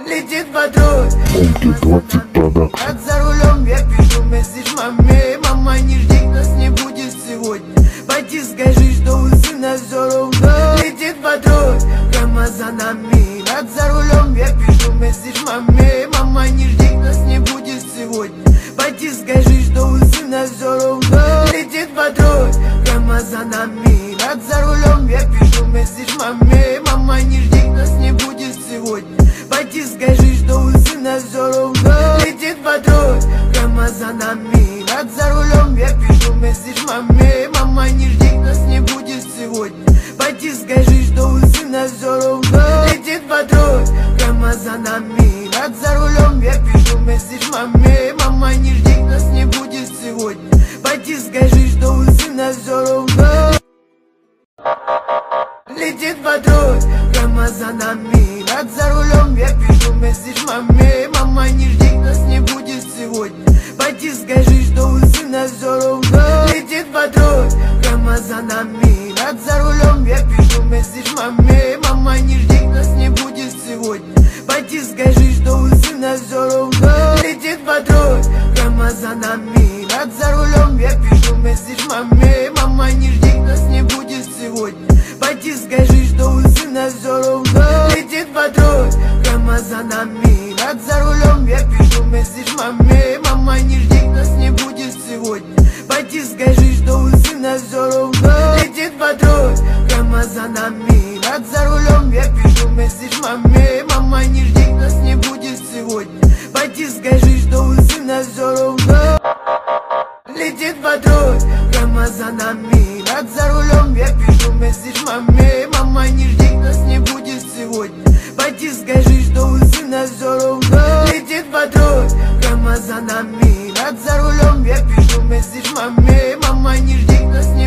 Летит патруль, как за рулем я пишу месседж маме. Мама, не жди, нас не будет сегодня. Пойди скажи, что у сына все ровно. Летит патруль, прямо за нами. Как за рулем я пишу месседж маме. Мама, не жди, нас не будет сегодня. Пойди скажи, что у сына все ровно. Летит патруль, прямо за нами. Как за рулем я пишу месседж маме. Мама, не жди, нас не будет сегодня. Пойди скажи, что у сына все ровно. Летит патруль, прямо за нами. Как за рулем я пишу месседж маме. Мама, не жди, нас не будет сегодня. Пойди скажи, что у сына все ровно. Летит патруль, прямо за нами. Как за рулем я пишу месседж маме. Мама, не жди, нас не будет сегодня. Пойди скажи, что у сына все ровно. Летит патруль, прямо за нами. Как за рулем я пишу месседж маме. Мама, не жди, нас не будет сегодня. Пойди скажи, что у сына все ровно. Летит патруль, прямо за нами. Как за рулем я пишу месседж маме. Мама, не жди, нас не будет сегодня. Пойди скажи, что у сына все ровно. Летит патруль, прямо за нами. Как за рулем я пишу месседж маме. Мама, не жди, нас не будет сегодня. Пойди скажи, что у сына все ровно. Летит патруль, прямо за нами. Как за рулем я пишу месседж маме. Мама, не жди, нас не будет сегодня. Пойди скажи, что у сына все ровно. Летит патруль, прямо за нами. Как за рулем я пишу месседж маме. Мама, не жди, нас не будет сегодня. Пойди скажи, что у сына все ровно. Летит патруль, прямо за нами. Как за рулем я пишу месседж маме. Мама, не жди, нас не будет сегодня. Пойди скажи, что у сына все ровно. Летит патруль, прямо за нами. Как за рулем я пишу месседж маме. Мама, не жди, нас не